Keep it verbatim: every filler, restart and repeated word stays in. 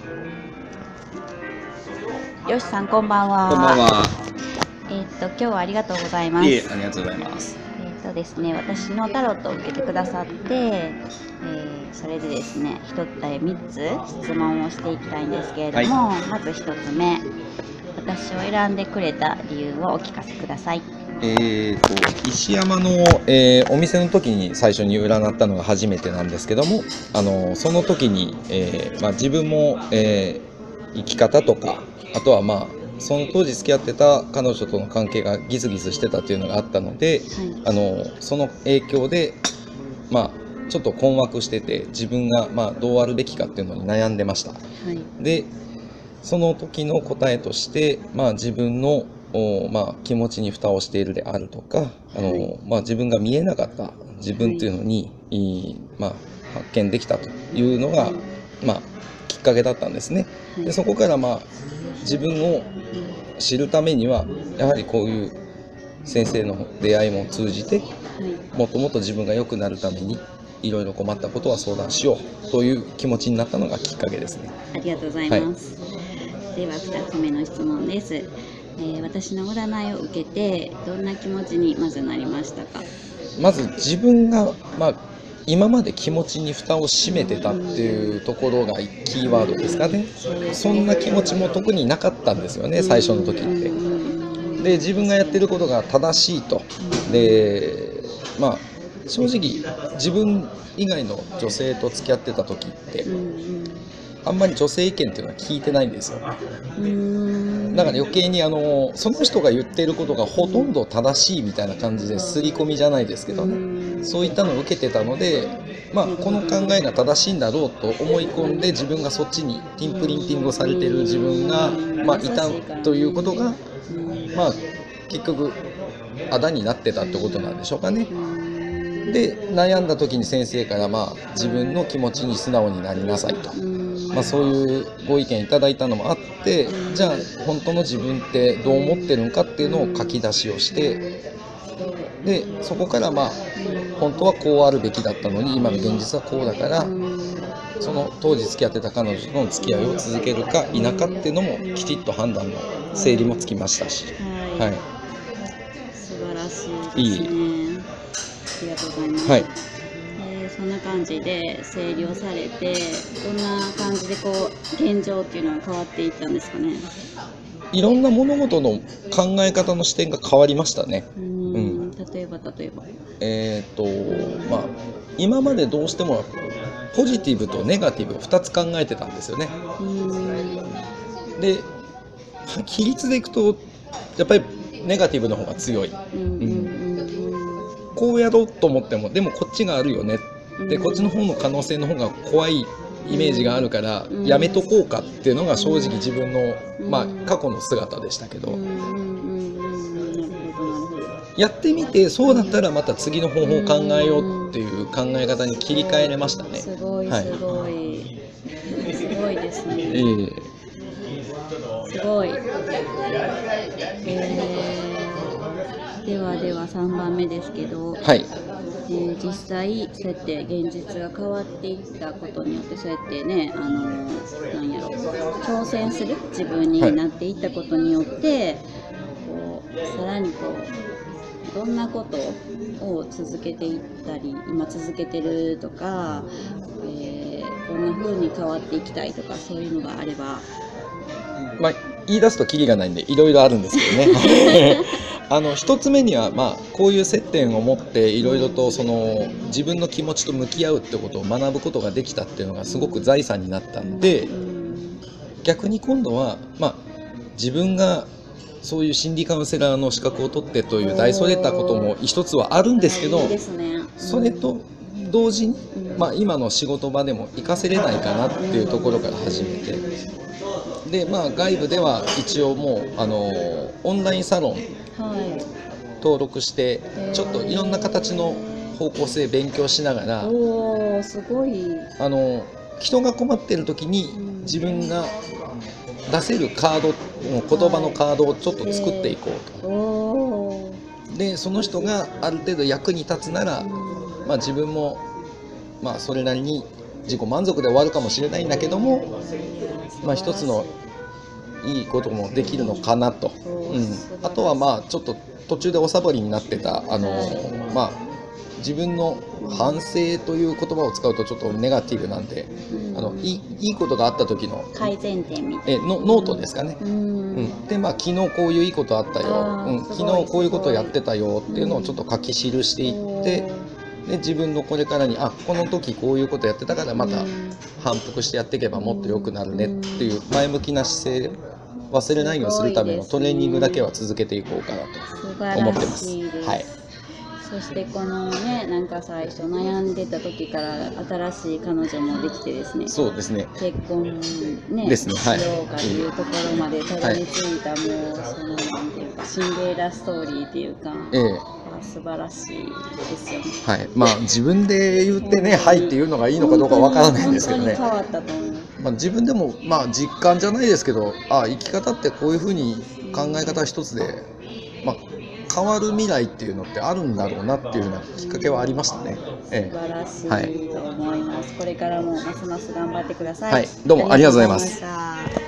よしさん、こんばんは。 こんばんは。 えっと今日はありがとうございます。 いえ、ありがとうございます。 えっとですね、私のタロットを受けてくださって、えー、それでですね、一つえーみっつ質問をしていきたいんですけれども、はい、まずひとつめ、私を選んでくれた理由をお聞かせください。 えーと石山の、えー、お店の時に最初に占ったのが初めてなんですけども、あのその時に、えーまあ、自分も、えー、生き方とか、あとはまあその当時付き合ってた彼女との関係がギスギスしてたっていうのがあったので、はい、あのその影響で、まあ、ちょっと困惑してて、自分が、まあ、どうあるべきかっていうのに悩んでました。はい、でその時の答えとして、まあ、自分のまあ、気持ちに蓋をしているであるとか、あの、はい、まあ、自分が見えなかった自分というのに、はい、まあ、発見できたというのが、はい、まあ、きっかけだったんですね。はい、でそこから、まあ、自分を知るためにはやはりこういう先生の出会いも通じて、はい、もっともっと自分が良くなるためにいろいろ困ったことは相談しようという気持ちになったのがきっかけですね。 ありがとうございます。はい、ではふたつめの質問です。えー、私の占いを受けてどんな気持ちにまずなりましたか？ まず自分が、まあ、今まで気持ちに蓋を閉めてたっていうところがキーワードですかね。そんな気持ちも特になかったんですよね、最初の時って。で自分がやってることが正しいと。でまあ正直自分以外の女性と付き合ってた時ってあんまり女性意見っていうのは聞いてないんですよ。だから余計にあのその人が言っていることがほとんど正しいみたいな感じで刷り込みじゃないですけどね、そういったのを受けてたので、まあ、この考えが正しいんだろうと思い込んで、自分がそっちにティンプリンティングされている自分が、まあ、いたということが、まあ、結局あだになってたってことなんでしょうかね。で悩んだ時に先生から、まあ、自分の気持ちに素直になりなさいと、まあ、そういうご意見いただいたのもあって、じゃあ本当の自分ってどう思ってるのかっていうのを書き出しをして、でそこから、まあ本当はこうあるべきだったのに今の現実はこうだから、その当時付き合ってた彼女との付き合いを続けるか否かっていうのもきちっと判断の整理もつきましたし、 はい、はい、素晴らしいですね。ありがとうございます。はい、えー、そんな感じで整理をされて、どんな感じでこう現状っていうのは変わっていったんですかね。 いろんな物事の考え方の視点が変わりましたね。 うん、うん、例えば例えばえっとまあ今までどうしてもポジティブとネガティブふたつ考えてたんですよね。うん、で比率でいくとやっぱりネガティブの方が強い。うんうんうん、こうやろうと思ってもでもこっちがあるよね。でこっちの方の可能性の方が怖いイメージがあるからやめとこうかっていうのが正直自分の、まあ、過去の姿でしたけど、やってみてそうだったらまた次の方法を考えようっていう考え方に切り替えれましたね。 すごいすごい、はい、すごいですね。えー、すごい。えー、ではではさんばんめですけど、はい、えー、実際そうやって現実が変わっていったことによって、そうやってね、あのなんやろ挑戦する自分になっていったことによって、はい、こうさらにこうどんなことを続けていったり今続けてるとか、えー、こんな風に変わっていきたいとか、そういうのがあれば。 まあ、言い出すとキリがないんでいろいろあるんですけどねあの一つ目には、まあ、こういう接点を持っていろいろとその自分の気持ちと向き合うってことを学ぶことができたっていうのがすごく財産になったんで、逆に今度は、まあ、自分がそういう心理カウンセラーの資格を取ってという大それたことも一つはあるんですけど、それと同時に、まあ、今の仕事場でも活かせれないかなっていうところから始めて、で、まあ、外部では一応もうあのオンラインサロン登録してちょっといろんな形の方向性勉強しながら、 おー、すごい。 あの人が困っている時に自分が出せるカード、言葉のカードをちょっと作っていこうと。でその人がある程度役に立つなら、まあ、自分も、まあ、それなりに自己満足で終わるかもしれないんだけども、まあ、一つのいいこともできるのかなと、うん、あとはまあちょっと途中でおサボりになってたあの、まあ、自分の反省という言葉を使うとちょっとネガティブなんで、うん、あのいい、いいことがあった時の改善点みたいなえのノートですかね、うんうん、でまあ昨日こういういいことあったよ、うん、昨日こういうことやってたよっていうのをちょっと書き記していって、で自分のこれからにあこの時こういうことやってたからまた反復してやっていけばもっと良くなるねっていう前向きな姿勢、忘れないようにするためのトレーニングだけは続けていこうかなと思ってます。はい。 そしてこのね、なんか最初悩んでた時から新しい彼女もできてですね、 そうですね、 結婚ねですね、はい、 しようかというところまでたどり着いた、はい、もうそのなんていうかシンデレラストーリーっていうか、ええ、素晴らしいですよね。 はい、まあ自分で言ってね、はいっていうのがいいのかどうかわからないんですけどね。 変わったと思う。 まあ自分でもまあ実感じゃないですけど、あ生き方ってこういうふうに考え方一つで、まあ変わる未来っていうのってあるんだろうなっていうようなきっかけはありましたね。 ええ、素晴らしいと思います。はい、これからもますます頑張ってください。 はい、どうもありがとうございます。